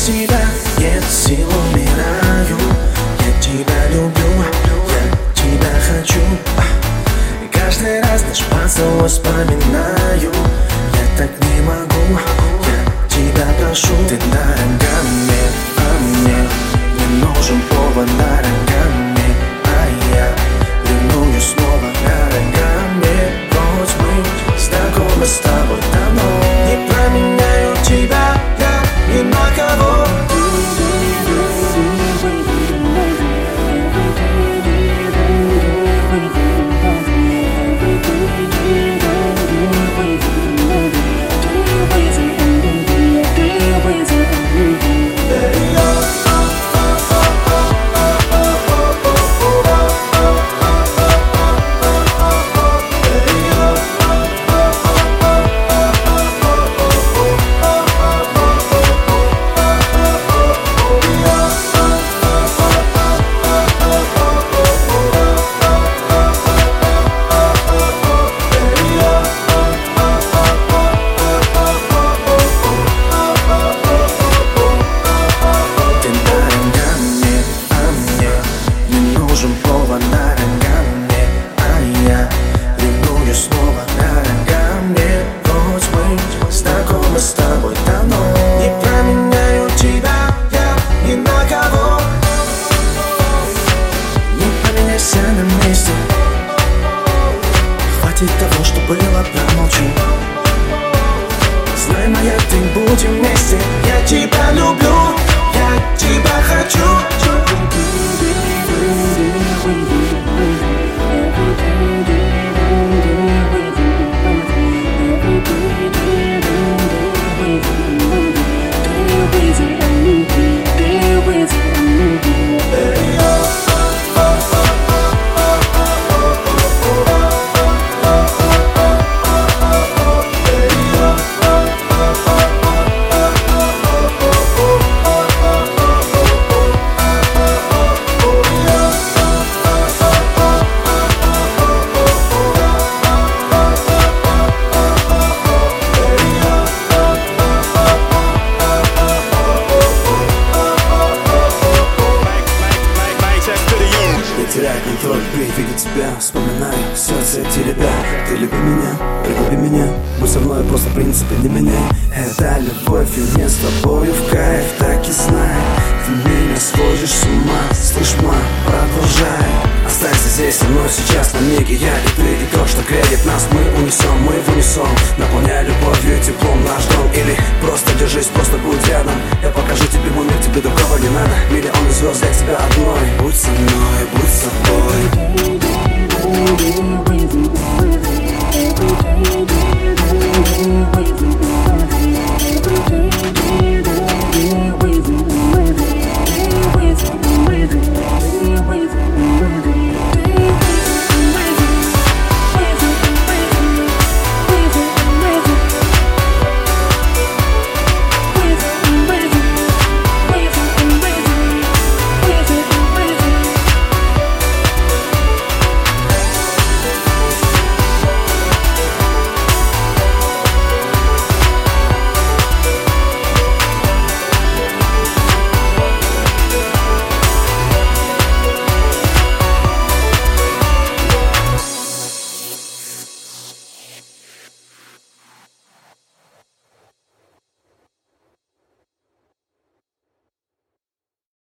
тебя, нет сил, умираю. Я тебя люблю, я тебя хочу. И каждый раз наш поцелуй вспоминаю. Я так не могу, я тебя прошу. Ты дорога мне, а мне не нужен повод, дорога мне, а я ревную снова, дорога мне. Хоть мы знакомы с тобой давно, не променяю тебя я ни на кого. С тобой давно, не променяю тебя я ни на кого. Не поменяйся на месте, хватит того, что было, промолчу. Знай, моя, ты будем вместе. Я тебя люблю, я тебя хочу. Теряю контроль при виде тебя, вспоминаю сердце эти ребят. Ты люби меня, прилюби меня, будь со мной, просто принципы не меняй. Это любовь, и мне с тобою в кайф, так и знай. Ты меня сводишь с ума, слышь, ма, продолжай. Останься здесь со мной сейчас на миг, я и ты, и то, что греет нас. Мы в унисон, наполняй любовью и теплом наш дом. Или просто держись, просто будь рядом. Я покажу тебе мой мир, тебе другого не надо. Миллионы звезд для тебя одной. Будь со мной, будь с собой.